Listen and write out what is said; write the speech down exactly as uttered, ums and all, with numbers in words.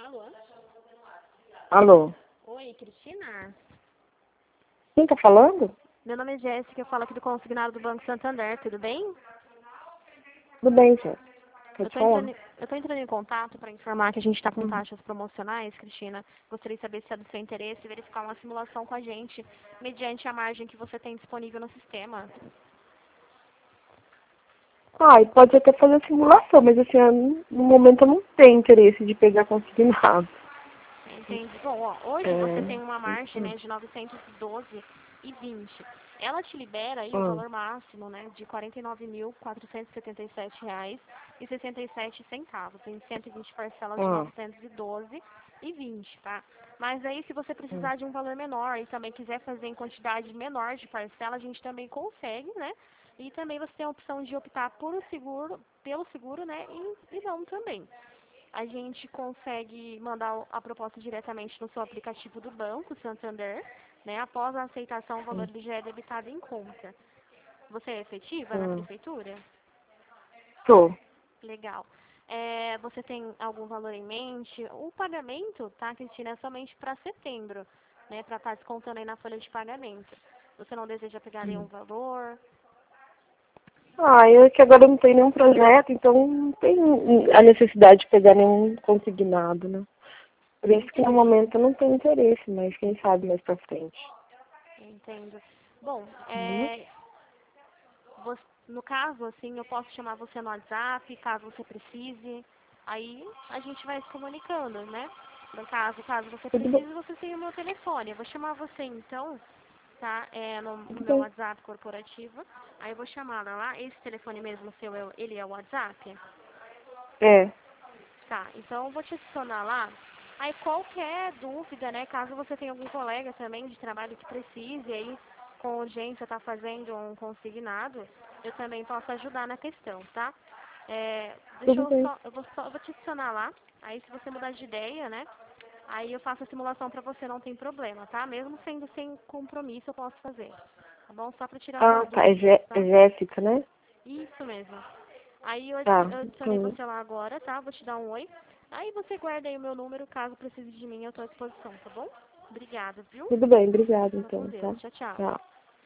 Alô? Alô? Oi, Cristina? Quem tá falando? Meu nome é Jéssica, eu falo aqui do consignado do Banco Santander, tudo bem? Tudo bem, Jéssica. Eu Pode tô falar. entrando, em- eu tô entrando em contato para informar que a gente está com Uhum. taxas promocionais, Cristina. Gostaria de saber se é do seu interesse e verificar uma simulação com a gente, mediante a margem que você tem disponível no sistema. Ah, e pode até fazer a simulação, mas assim, eu não- no momento eu não tenho interesse de pegar consignado. Entende? Bom, ó, hoje você É... tem uma margem, Hum. né, de novecentos e doze e vinte. Ela te libera aí o Hum. valor máximo, né, de quarenta e nove mil, quatrocentos e setenta e sete reais e sessenta e sete centavos, em cento e vinte parcelas de Hum. novecentos e doze e vinte, tá? Mas aí, se você Hum. precisar de um valor menor e também quiser fazer em quantidade menor de parcela, a gente também consegue, né? E também você tem a opção de optar por o seguro, pelo seguro, né, e, e não também. A gente consegue mandar o- a proposta diretamente no seu aplicativo do banco, Santander, né? Após a aceitação, o valor Hum. ele já é debitado em conta. Você é efetiva na Hum. prefeitura? Tô. Legal. É, você tem algum valor em mente? O pagamento, tá, Cristina, é somente para setembro, né? Para estar descontando aí na folha de pagamento. Você não deseja pegar nenhum Hum. valor? Ah, eu que agora não tenho nenhum projeto, então não tem a necessidade de pegar nenhum consignado, né? Por isso que no Entendo, momento eu não tenho interesse, mas quem sabe mais pra frente. entendo. Bom, Uhum. é, Você- no caso, assim, eu posso chamar você no WhatsApp, caso você precise. Aí a gente vai se comunicando, né? No caso, caso você Tudo bem. precise, você tem o meu telefone. Eu vou chamar você então, tá? É, no, no Tudo meu bem. WhatsApp corporativo. Aí eu vou chamar ela lá. Esse telefone mesmo seu, é o- ele é o WhatsApp? É. Tá, então eu vou te adicionar lá. Aí qualquer dúvida, né, caso você tenha algum colega também de trabalho que precise aí, com urgência, tá fazendo um consignado, eu também posso ajudar na questão, tá? É, deixa Tudo eu bem. só, eu vou só, eu vou te adicionar lá. Aí se você mudar de ideia, né, aí eu faço a simulação pra você, não tem problema, tá? Mesmo sendo sem compromisso, eu posso fazer. Tá bom? Só pra tirar Ah, suas tá. É, dúvidas, Jé é tá? Jéssica, né? Isso mesmo. Aí eu Tá. adi- eu adicionei Hum. você lá agora, tá? Vou te dar um oi. Aí você guarda aí o meu número, caso precise de mim, eu tô à disposição, tá bom? Obrigada, viu? Tudo bem, obrigada Fica com então, Deus. tá? Tchau, tchau. Tá.